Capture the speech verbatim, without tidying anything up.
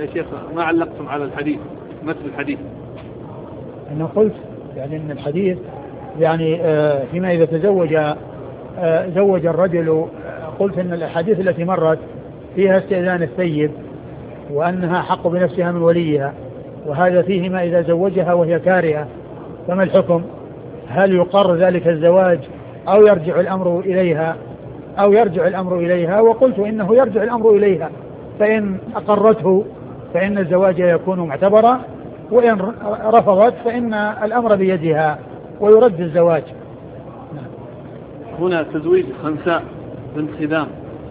يا شيخ ما علقتم على الحديث مثل الحديث. أنا قلت يعني أن الحديث يعني فيما إذا تزوج زوج الرجل، قلت أن الأحاديث التي مرت فيها استئذان الثيب وأنها حق بنفسها من وليها، وهذا فيه ما إذا زوجها وهي كارهة فما الحكم؟ هل يقر ذلك الزواج أو يرجع الأمر إليها أو يرجع الأمر إليها؟ وقلت إنه يرجع الأمر إليها، فإن أقرته فإن الزواج يكون معتبرا، وإن رفضت فإن الأمر بيدها ويرد الزواج. هنا تزويج خنساء بنت خدام